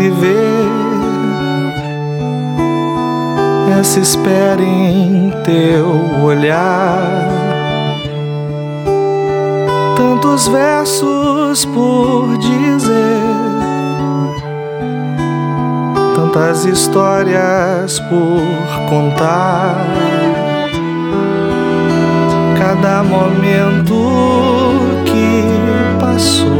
viver, essa espera em teu olhar. Tantos versos por dizer, tantas histórias por contar. Cada momento que passou